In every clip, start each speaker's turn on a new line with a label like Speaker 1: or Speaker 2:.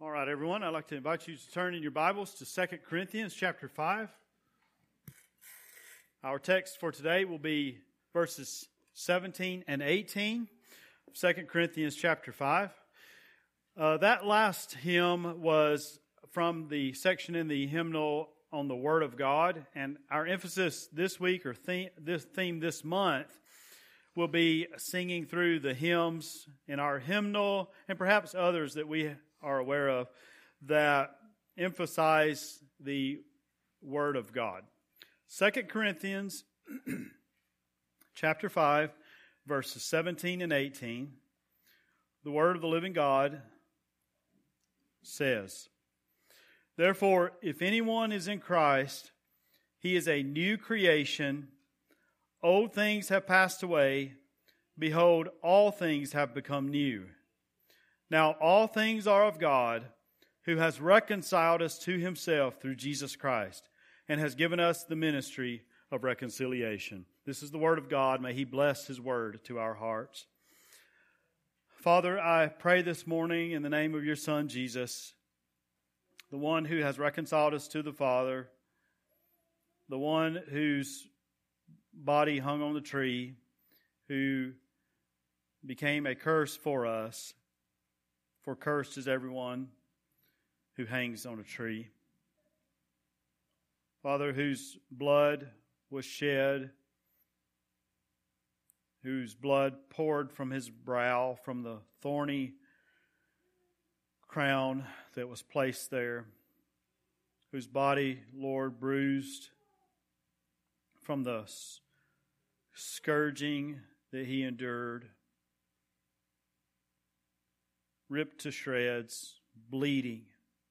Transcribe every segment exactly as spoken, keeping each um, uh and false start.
Speaker 1: All right, everyone, I'd like to invite you to turn in your Bibles to Second Corinthians chapter five. Our text for today will be verses seventeen and eighteen, Second Corinthians chapter five. Uh, that last hymn was from the section in the hymnal on the Word of God, and our emphasis this week, or theme, this theme this month, will be singing through the hymns in our hymnal, and perhaps others that we are aware of that emphasize the Word of God. Second Corinthians chapter five, verses seventeen and eighteen, the Word of the living God says, "Therefore, if anyone is in Christ, he is a new creation. Old things have passed away. Behold, all things have become new. Now all things are of God, who has reconciled us to himself through Jesus Christ, and has given us the ministry of reconciliation." This is the word of God. May he bless his word to our hearts. Father, I pray this morning in the name of your Son, Jesus, the one who has reconciled us to the Father, the one whose body hung on the tree, who became a curse for us, for cursed is everyone who hangs on a tree. Father, whose blood was shed, whose blood poured from his brow, from the thorny crown that was placed there, whose body, Lord, bruised from the scourging that he endured, ripped to shreds, bleeding.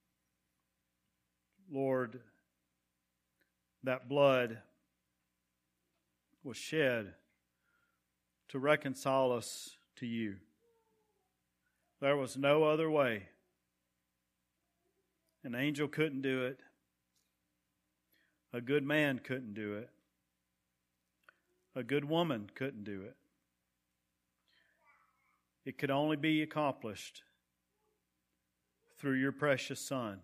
Speaker 1: Lord, that blood was shed to reconcile us to you. There was no other way. An angel couldn't do it. A good man couldn't do it. A good woman couldn't do it. It could only be accomplished through your precious Son,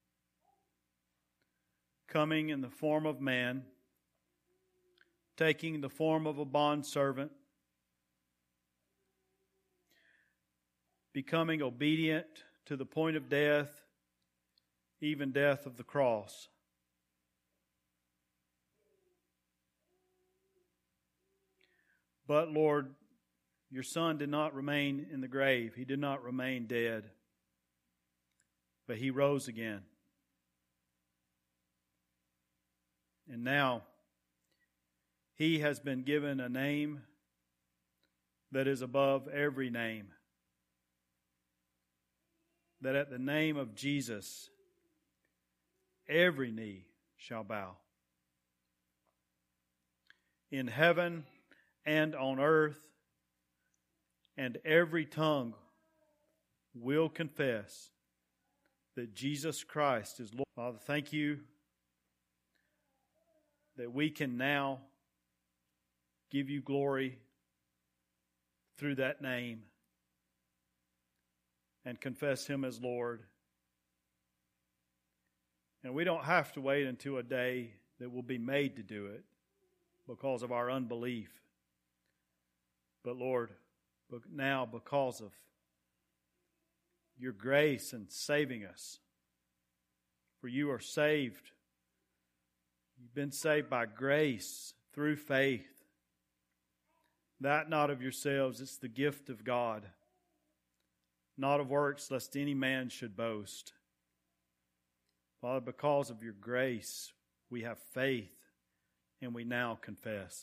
Speaker 1: coming in the form of man, taking the form of a bondservant, becoming obedient to the point of death, even death of the cross. But Lord, your Son did not remain in the grave. He did not remain dead. But he rose again. And now he has been given a name that is above every name. That at the name of Jesus, every knee shall bow. In heaven and on earth, and every tongue will confess that Jesus Christ is Lord. Father, thank you that we can now give you glory through that name and confess him as Lord. And we don't have to wait until a day that we'll be made to do it because of our unbelief. But Lord, but now because of your grace in saving us. For you are saved. You've been saved by grace through faith. That not of yourselves, it's the gift of God. Not of works, lest any man should boast. Father, because of your grace, we have faith, and we now confess.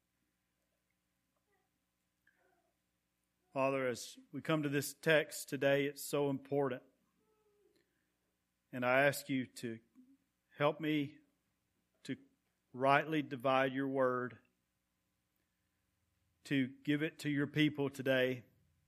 Speaker 1: Father, as we come to this text today, it's so important. And I ask you to help me to rightly divide your word, to give it to your people today.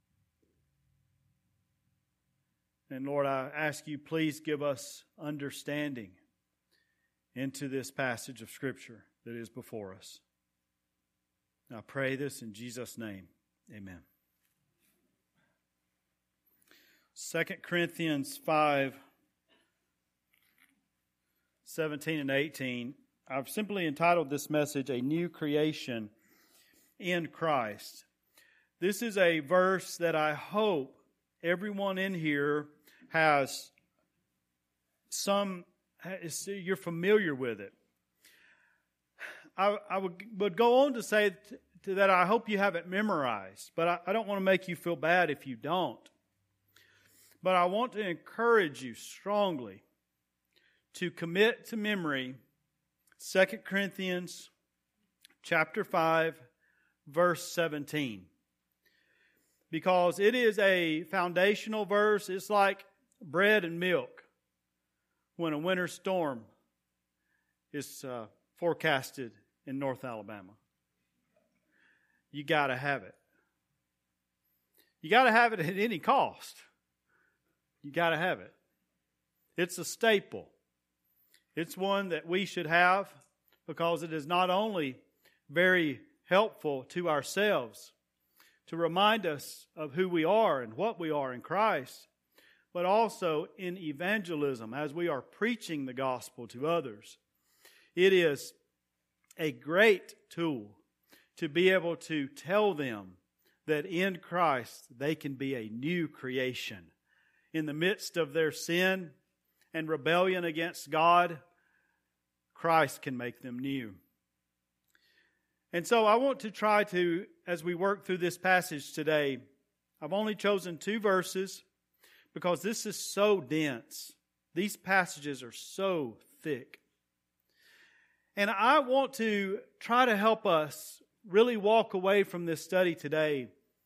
Speaker 1: And Lord, I ask you, please give us understanding into this passage of Scripture that is before us. And I pray this in Jesus' name. Amen. Second Corinthians five, seventeen and eighteen. I've simply entitled this message, A New Creation in Christ. This is a verse that I hope everyone in here has some, you're familiar with it. I, I would, would go on to say to that I hope you have it memorized, but I, I don't want to make you feel bad if you don't. But I want to encourage you strongly to commit to memory Second Corinthians chapter five, verse seventeen. Because it is a foundational verse. It's like bread and milk when a winter storm is uh, forecasted in North Alabama. You got to have it. You got to have it at any cost. You got to have it. It's a staple. It's one that we should have because it is not only very helpful to ourselves to remind us of who we are and what we are in Christ, but also in evangelism as we are preaching the gospel to others. It is a great tool to be able to tell them that in Christ they can be a new creation. In the midst of their sin and rebellion against God, Christ can make them new. And so I want to try to, as we work through this passage today, I've only chosen two verses because this is so dense. These passages are so thick. And I want to try to help us really walk away from this study today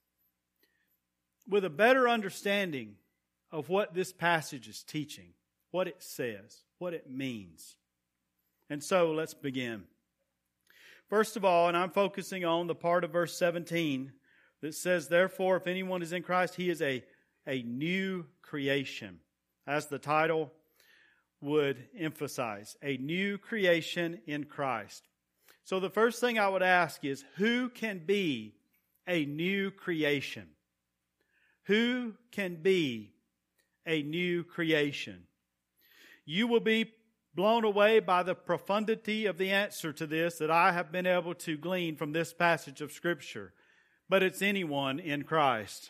Speaker 1: with a better understanding of what this passage is teaching, what it says, what it means. And so let's begin. First of all, and I'm focusing on the part of verse seventeen that says, therefore, if anyone is in Christ, he is a, a new creation, as the title would emphasize, a new creation in Christ. So the first thing I would ask is, who can be a new creation? Who can be a new creation? You will be blown away by the profundity of the answer to this that I have been able to glean from this passage of Scripture. But it's anyone in Christ.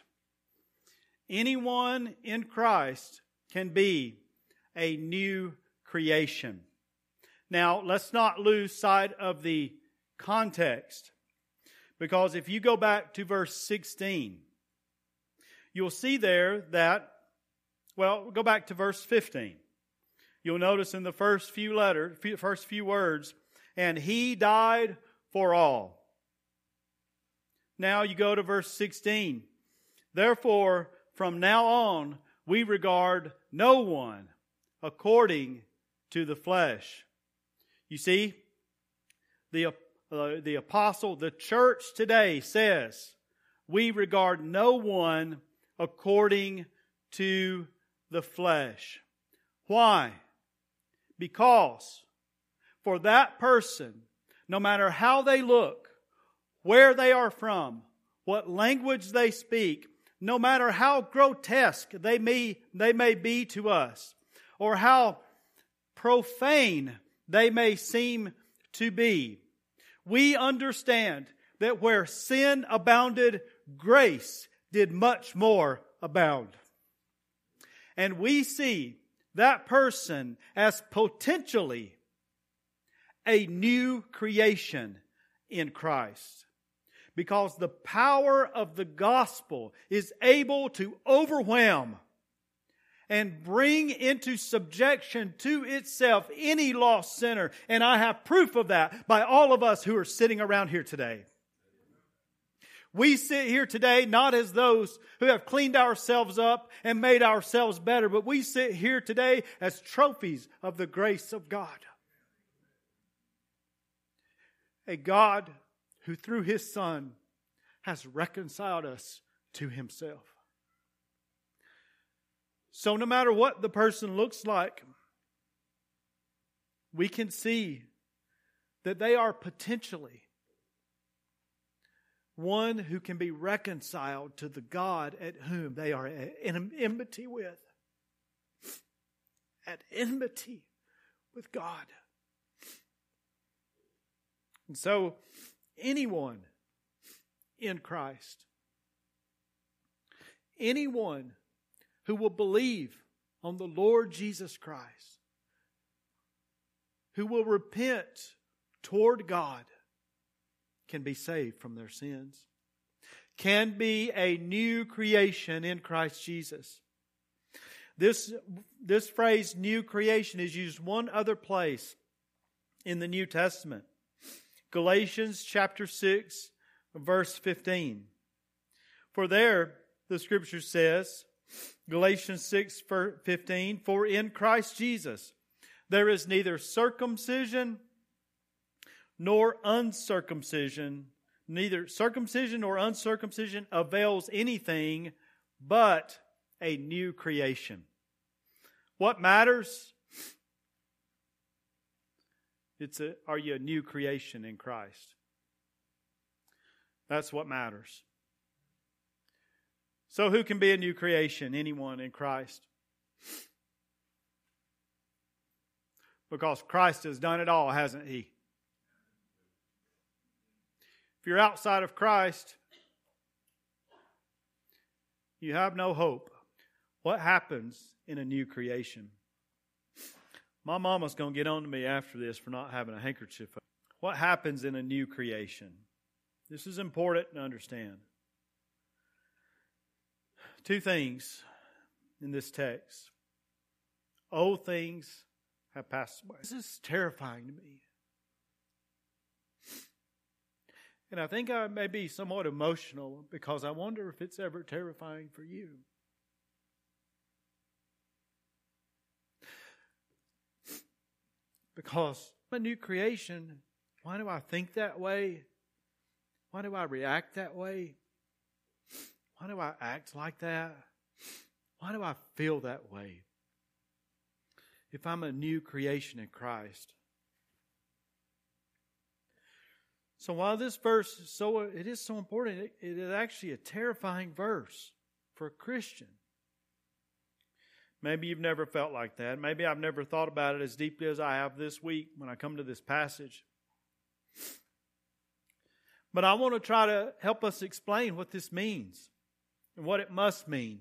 Speaker 1: Anyone in Christ can be a new creation. Now, let's not lose sight of the context, because if you go back to verse sixteen, you'll see there that, well, go back to verse fifteen. You'll notice in the first few letters, first few words, and he died for all. Now you go to verse sixteen. Therefore, from now on, we regard no one according to the flesh. You see, the, uh, the apostle, the church today says, we regard no one according to the flesh. Why? Because for that person, no matter how they look, where they are from, what language they speak, no matter how grotesque they may, they may be to us, or how profane they may seem to be, we understand that where sin abounded, grace did much more abound. And we see that person as potentially a new creation in Christ. Because the power of the gospel is able to overwhelm and bring into subjection to itself any lost sinner. And I have proof of that by all of us who are sitting around here today. We sit here today not as those who have cleaned ourselves up and made ourselves better, but we sit here today as trophies of the grace of God. A God who through His Son has reconciled us to Himself. So no matter what the person looks like, we can see that they are potentially
Speaker 2: one who can be reconciled to the God at whom they are in enmity with. At enmity with God. And so, anyone in Christ, anyone who will believe on the Lord Jesus Christ, who will repent toward God, can be saved from their sins, can be a new creation in Christ Jesus. This, this phrase, new creation, is used one other place in the New Testament. Galatians chapter six, verse fifteen. For there, the Scripture says, Galatians six, fifteen, for in Christ Jesus there is neither circumcision nor uncircumcision, neither circumcision nor uncircumcision avails anything but a new creation. What matters? It's a, are you a new creation in Christ? That's what matters. So who can be a new creation? Anyone in Christ. Because Christ has done it all, hasn't He? If you're outside of Christ, you have no hope. What happens in a new creation? My mama's going to get on to me after this for not having a handkerchief. What happens in a new creation? This is important to understand. Two things in this text. Old things have passed away. This is terrifying to me. And I think I may be somewhat emotional because I wonder if it's ever terrifying for you. Because I'm a new creation. Why do I think that way? Why do I react that way? Why do I act like that? Why do I feel that way? If I'm a new creation in Christ. So while this verse is so, it is so important, it, it is actually a terrifying verse for a Christian. Maybe you've never felt like that. Maybe I've never thought about it as deeply as I have this week when I come to this passage. But I want to try to help us explain what this means and what it must mean.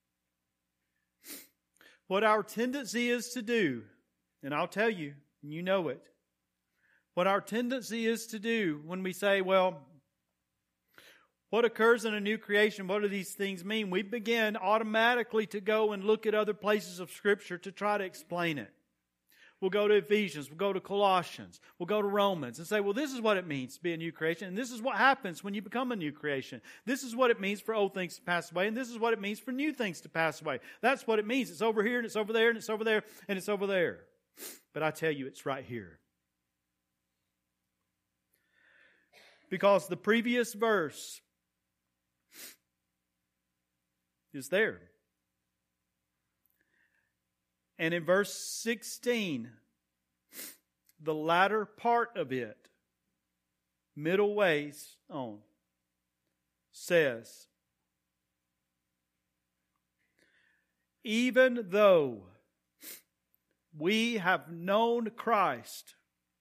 Speaker 2: What our tendency is to do, and I'll tell you, and you know it, what our tendency is to do when we say, well, what occurs in a new creation? What do these things mean? We begin automatically to go and look at other places of Scripture to try to explain it. We'll go to Ephesians, we'll go to Colossians, we'll go to Romans and say, well, this is what it means to be a new creation, and this is what happens when you become a new creation. This is what it means for old things to pass away, and this is what it means for new things to pass away. That's what it means. It's over here, and it's over there, and it's over there, and it's over there. But I tell you, it's right here. Because the previous verse is there. And in verse sixteen, the latter part of it, middle ways on, says, even though we have known Christ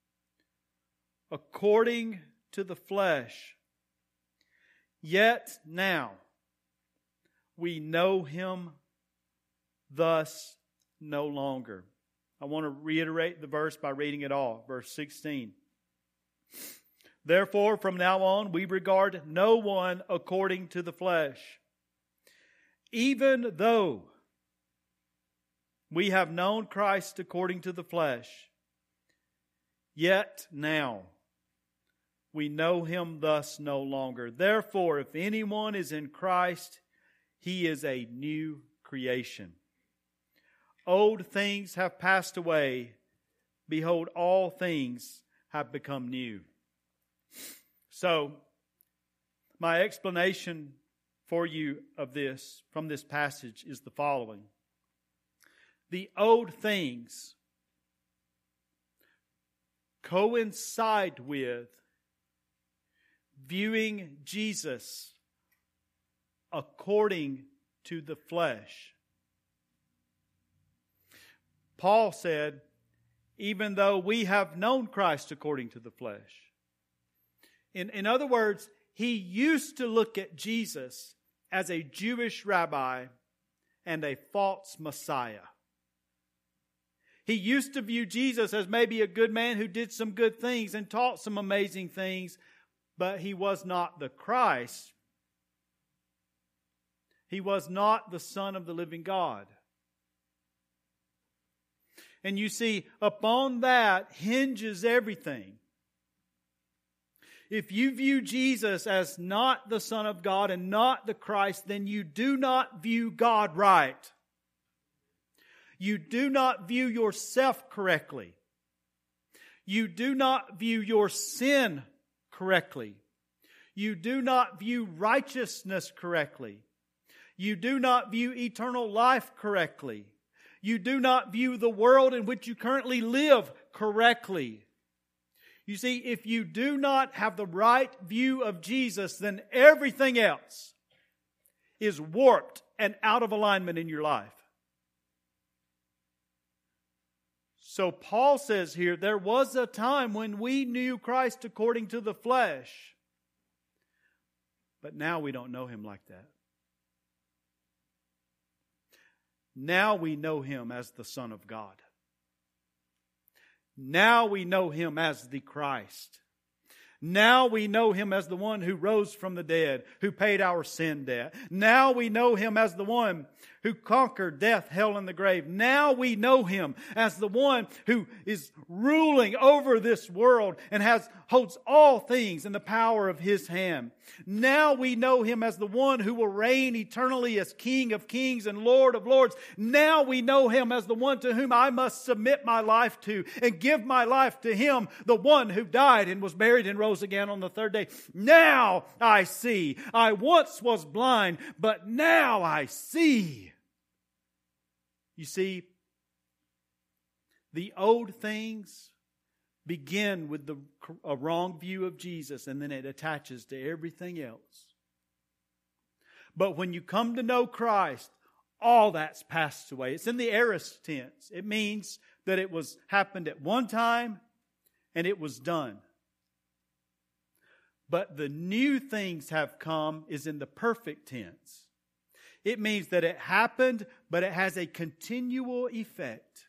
Speaker 2: according to the flesh, yet now we know Him thus no longer. I want to reiterate the verse by reading it all. Verse sixteen. Therefore, from now on, we regard no one according to the flesh. Even though we have known Christ according to the flesh, yet now we know Him thus no longer. Therefore, if anyone is in Christ, he is a new creation. Old things have passed away. Behold, all things have become new. So, my explanation for you of this, from this passage, is the following. The old things coincide with
Speaker 1: viewing Jesus according to the flesh. Paul said, even though we have known Christ according to the flesh. In, in other words, he used to look at Jesus as a Jewish rabbi and a false Messiah. He used to view Jesus as maybe a good man who did some good things and taught some amazing things, but he was not the Christ. He was not the Son of the living God. And you see, upon that hinges everything. If you view Jesus as not the Son of God and not the Christ, then you do not view God right. You do not view yourself correctly. You do not view your sin correctly. You do not view righteousness correctly. You do not view eternal life correctly. You do not view the world in which you currently live correctly. You see, if you do not have the right view of Jesus, then everything else is warped and out of alignment in your life. So Paul says here, there was a time when we knew Christ according to the flesh, but now we don't know Him like that. Now we know Him as the Son of God. Now we know Him as the Christ. Now we know Him as the one who rose from the dead, who paid our sin debt. Now we know Him as the one who conquered death, hell, and the grave. Now we know Him as the one who is ruling over this world and has holds all things in the power of His hand. Now we know Him as the one who will reign eternally as King of kings and Lord of lords. Now we know Him as the one to whom I must submit my life to and give my life to Him, the one who died and was buried and rose again on the third day. Now I see. I once was blind, but now I see. You see, the old things begin with the, a wrong view of Jesus, and then it attaches to everything else. But when you come to know Christ, all that's passed away. It's in the aorist tense. It means that it was happened at one time and it was done. But the new things have come is in the perfect tense. It means that it happened, but it has a continual effect.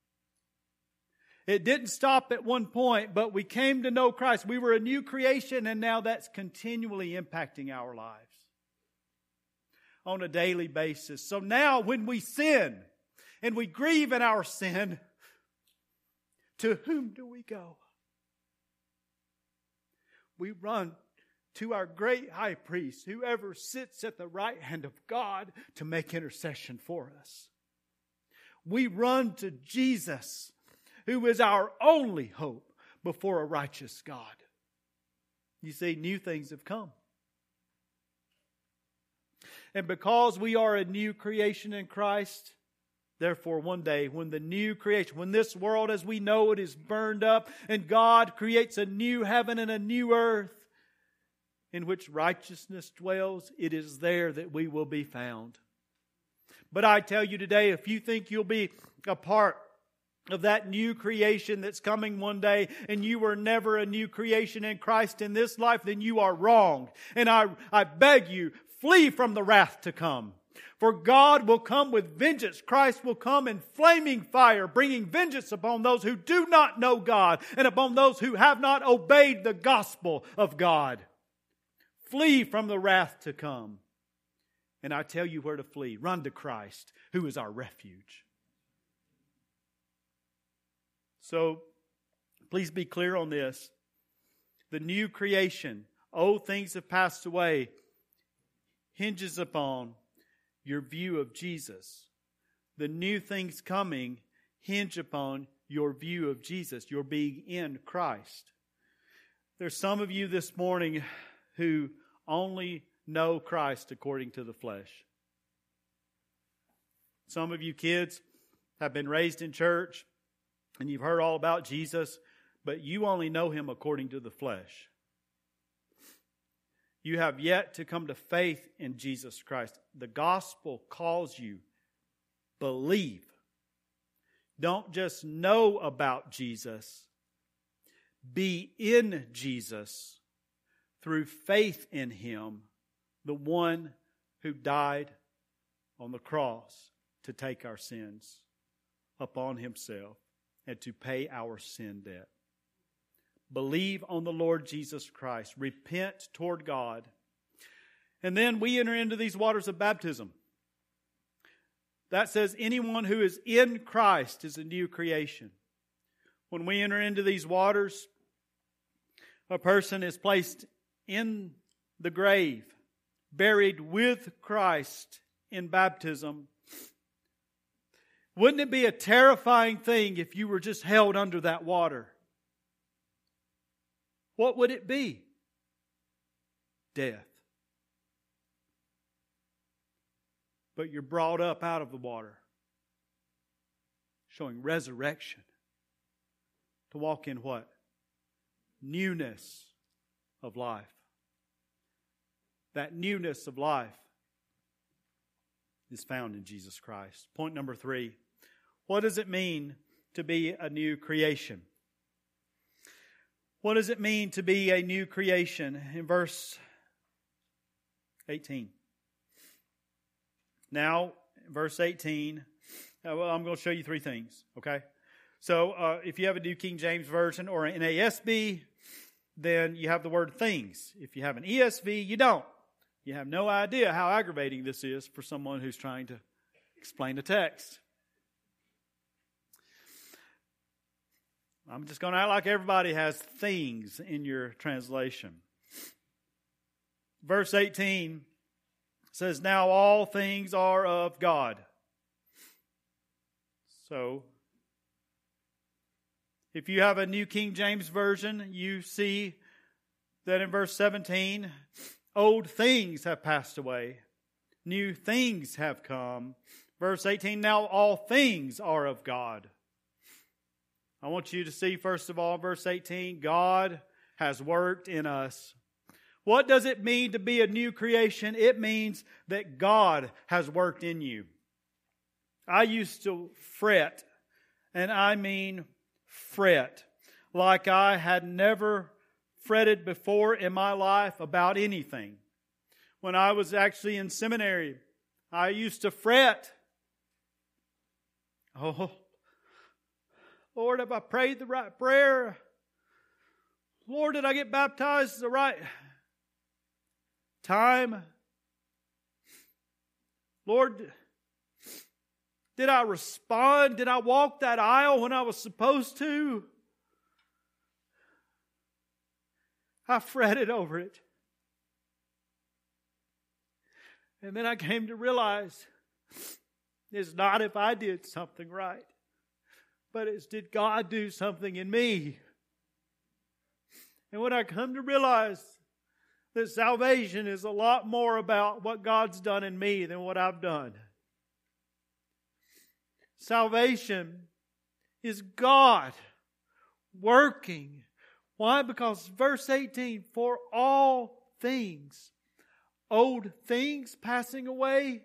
Speaker 1: It didn't stop at one point, but we came to know Christ. We were a new creation, and now that's continually impacting our lives on a daily basis. So now when we sin and we grieve in our sin, to whom do we go? We run to our great high priest, whoever sits at the right hand of God to make intercession for us. We run to Jesus, who is our only hope before a righteous God. You see, new things have come. And because we are a new creation in Christ, therefore one day when the new creation, when this world as we know it is burned up and God creates a new heaven and a new earth in which righteousness dwells, it is there that we will be found. But I tell you today, if you think you'll be a part of that new creation that's coming one day, and you were never a new creation in Christ in this life, then you are wrong. And I, I beg you, flee from the wrath to come. For God will come with vengeance. Christ will come in flaming fire, bringing vengeance upon those who do not know God and upon those who have not obeyed the gospel of God. Flee from the wrath to come. And I tell you where to flee. Run to Christ, who is our refuge. So, please be clear on this. The new creation, old things have passed away, hinges upon your view of Jesus. The new things coming hinge upon your view of Jesus, your being in Christ. There's some of you this morning who only know Christ according to the flesh. Some of you kids have been raised in church and you've heard all about Jesus, but you only know Him according to the flesh. you have yet to come to faith in Jesus Christ. The gospel calls you, believe. Don't just know about Jesus. Be in Jesus through faith in Him, the one who died on the cross to take our sins upon Himself and to pay our sin debt. Believe on the Lord Jesus Christ. Repent toward God. And then we enter into these waters of baptism. That says anyone who is in Christ is a new creation. When we enter into these waters, a person is placed in the grave, buried with Christ in baptism. Wouldn't it be a terrifying thing if you were just held under that water? What would it be? Death. But you're brought up out of the water, showing resurrection. To walk in what? Newness of life. That newness of life is found in Jesus Christ. Point number three. What does it mean to be a new creation? What does it mean to be a new creation? In verse eighteen. Now, verse eighteen, uh, well, I'm going to show you three things, okay? So, uh, if you have a New King James Version or an N A S B, then you have the word things. If you have an E S V, you don't. You have no idea how aggravating this is for someone who's trying to explain the text. I'm just going to act like everybody has things in your translation. Verse eighteen says, now all things are of God. So, if you have a New King James Version, you see that in verse seventeen, old things have passed away. New things have come. Verse eighteen, now all things are of God. I want you to see, first of all, verse eighteen, God has worked in us. What does it mean to be a new creation? It means that God has worked in you. I used to fret, and I mean fret, like I had never fretted before in my life about anything. When I was actually in seminary, I used to fret. Oh, Lord, have I prayed the right prayer? Lord, did I get baptized the right time? Lord, did I respond? Did I walk that aisle when I was supposed to? I fretted over it. And then I came to realize it's not if I did something right, but it's did God do something in me? And when I come to realize that salvation is a lot more about what God's done in me than what I've done. Salvation is God working. Why? Because verse eighteen, for all things, old things passing away,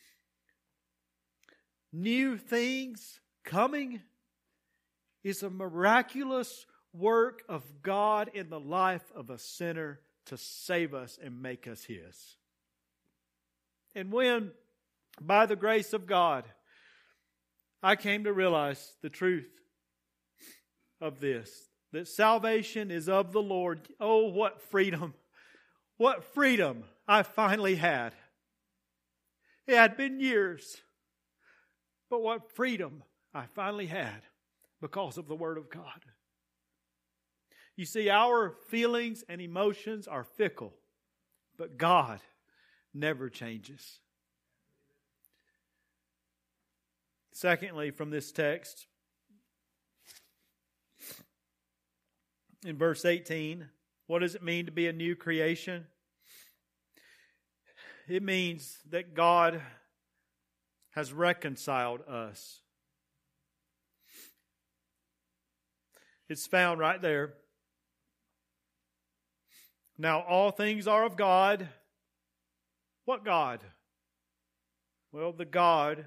Speaker 1: new things coming, is a miraculous work of God in the life of a sinner to save us and make us His. And when, by the grace of God, I came to realize the truth of this, that salvation is of the Lord. Oh, what freedom, what freedom I finally had. It had been years, but what freedom I finally had because of the Word of God. You see, our feelings and emotions are fickle, but God never changes. Secondly, from this text, in verse eighteen, what does it mean to be a new creation? It means that God has reconciled us. It's found right there. Now all things are of God. What God? Well, the God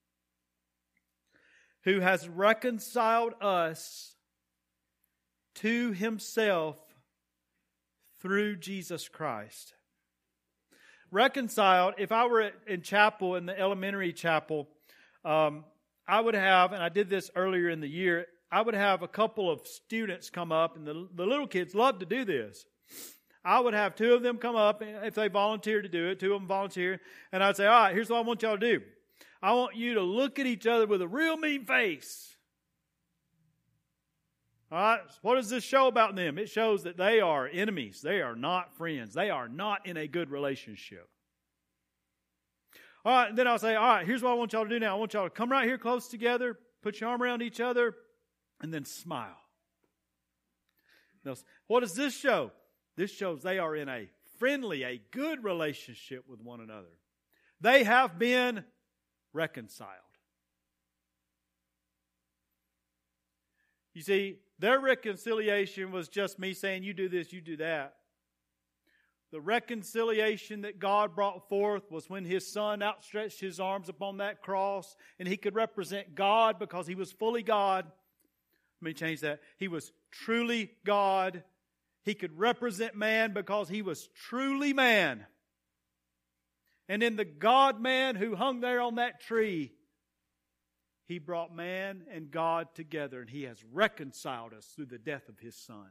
Speaker 1: who has reconciled us to Himself through Jesus Christ. Reconciled, if I were in chapel, in the elementary chapel, um, I would have, and I did this earlier in the year, I would have a couple of students come up, and the, the little kids love to do this. I would have two of them come up, if they volunteer to do it, two of them volunteer, and I'd say, all right, here's what I want y'all to do. I want you to look at each other with a real mean face. All right, what does this show about them? It shows that they are enemies. They are not friends. They are not in a good relationship. All right, and then I'll say, all right, here's what I want y'all to do now. I want y'all to come right here close together, put your arm around each other, and then smile. Now, what does this show? This shows they are in a friendly, a good relationship with one another. They have been reconciled. You see, their reconciliation was just me saying, you do this, you do that. The reconciliation that God brought forth was when His Son outstretched His arms upon that cross, and He could represent God because He was fully God. Let me change that. He was truly God. He could represent man because He was truly man. And in the God-man who hung there on that tree, He brought man and God together, and He has reconciled us through the death of His Son.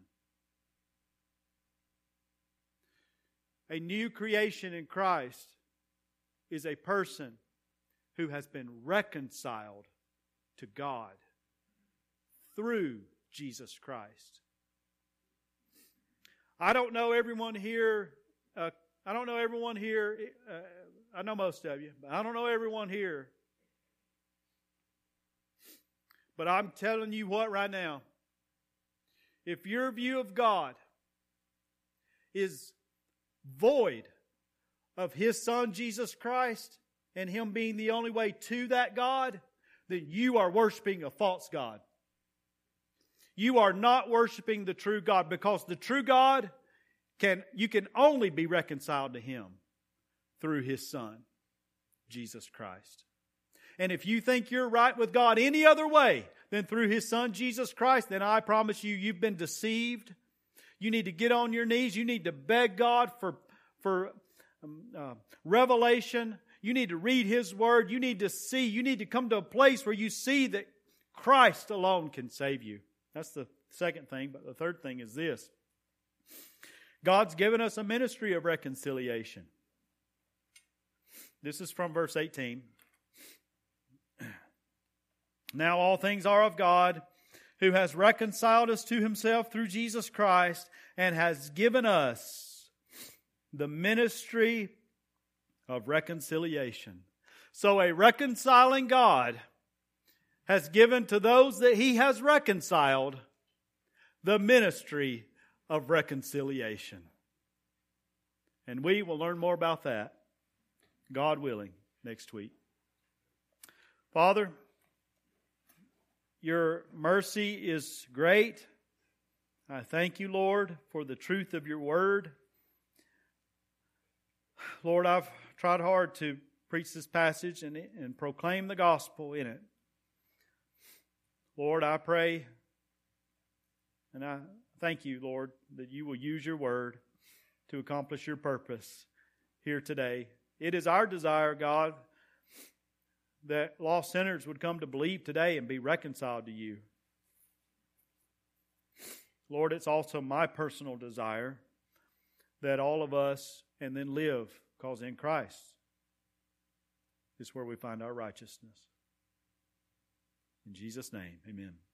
Speaker 1: A new creation in Christ is a person who has been reconciled to God through Jesus Christ. I don't know everyone here. Uh, I don't know everyone here. Uh, I know most of you, but I don't know everyone here. But I'm telling you what right now. If your view of God is void of His Son Jesus Christ and Him being the only way to that God, then you are worshiping a false God. You are not worshiping the true God, because the true God, can you can only be reconciled to Him through His Son, Jesus Christ. And if you think you're right with God any other way than through His Son, Jesus Christ, then I promise you, you've been deceived. You need to get on your knees. You need to beg God for, for um, uh, revelation. You need to read His Word. You need to see. You need to come to a place where you see that Christ alone can save you. That's the second thing. But the third thing is this. God's given us a ministry of reconciliation. This is from verse eighteen. Now all things are of God, who has reconciled us to Himself through Jesus Christ, and has given us the ministry of reconciliation. So a reconciling God has given to those that He has reconciled the ministry of reconciliation. And we will learn more about that, God willing, next week. Father, Your mercy is great. I thank You, Lord, for the truth of Your word. Lord, I've tried hard to preach this passage and, and proclaim the gospel in it. Lord, I pray and I thank You, Lord, that You will use Your word to accomplish Your purpose here today. It is our desire, God, that lost sinners would come to believe today and be reconciled to You. Lord, it's also my personal desire that all of us and then live, because in Christ is where we find our righteousness. In Jesus' name, amen.